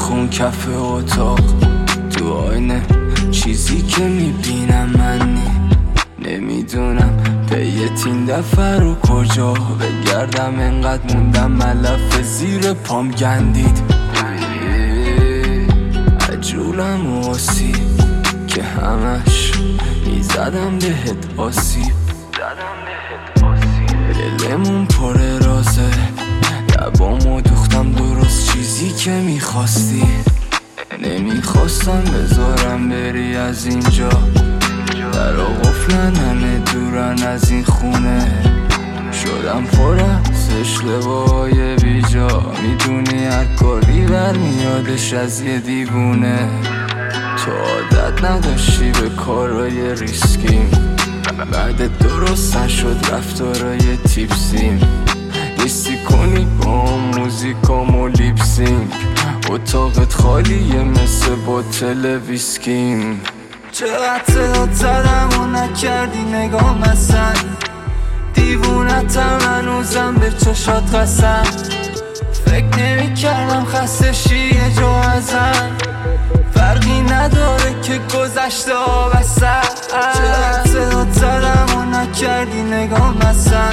خون کف اتاق، تو آینه چیزی که میبینم من نمیدونم پی تین دفعه رو کجا بگردم. انقدر موندم ملف زیر پام گندید، عجولم و آسیب که همش میزدم بهت آسیب. دلمون پر رازه، لبامو دوختم درست چیزی که میخواستی. نمیخواستم بذارم بری از اینجا، در قفلن همه دورن از این خونه. شدم پر از اشتباهای بیجا، میدونی هر کاری برمیادش از یه دیوونه. تو عادت نداشتی به کارهای ریسکیم، بعد درست نشد رفتارای تیپسیم. نیستی کنی با موزیکامو لیپسینگ، اتاقت خالیه مثل بوتل ویسکیم. چقدر صدات زدم و نکردی نگام اصلا، دیوونتم هنوزم به چشات قسم. فکر نمی کردم خسته شی یه جا ازم، فرقی نداره که گذشته ها بسن. چقدر صدات زدم و نکردی نگام اصلا،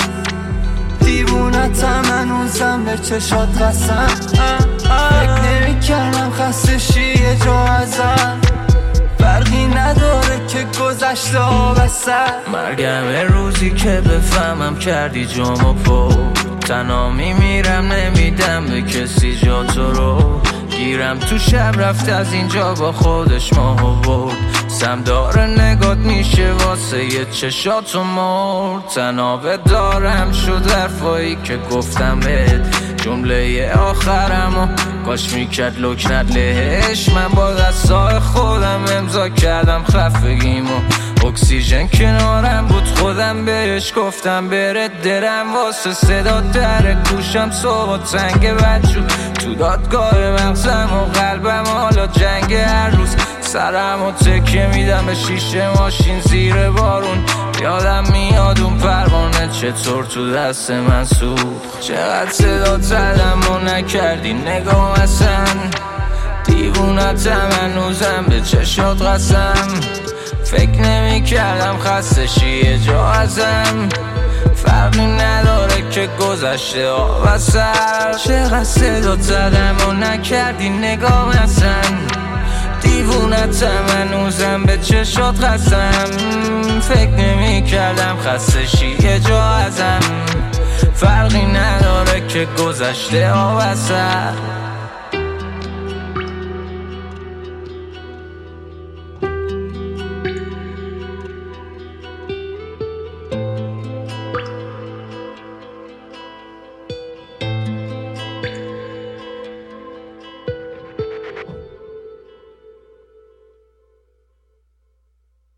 دیوونتم هنوزم به چشات قسم. فکر نمی کردم خسته شی یه جا ازم، فرقی نداره که گذشته ها بسن. مرگم روزی که بفهمم کردی جامو پر، تنها میمیرم نمیدم به کسی جا تو رو. گیرم تو شب رفت از اینجا با خودش ماهو برد، سمدار نگات میشه واسه یه چشاتو مرد. تنابه دارم شد حرفایی که گفتم بهت، جمله آخرمو کاش میکرد لکنت لهش. من با دستای خودم امضا کردم خفگیمو، اکسیژن کنارم بود خودم بهش گفتم بره. درم واسه صدا در گوشم صبح تنگ بچو، تو دادگاه مغزم و قلبم حالا جنگ هر روز. سرم و تکیه میدم به شیشه ماشین زیر بارون، یادم میاد اون پروانه چطور تو دست من سوخت. چقدر صدا زدم و نکردی نگام اصلا، دیوونتم هنوزم به چشات قسم. فکر نمی کردم خسته شی یه جا ازم، فرقی نداره که گذشته ها و سر. چقدر صدا زدم و نکردی نگام اصلا، دیوونتم هنوزم به چشات قسم. فکر نمی کردم خسته شی یه جا ازم، فرقی نداره که گذشته ها و سر.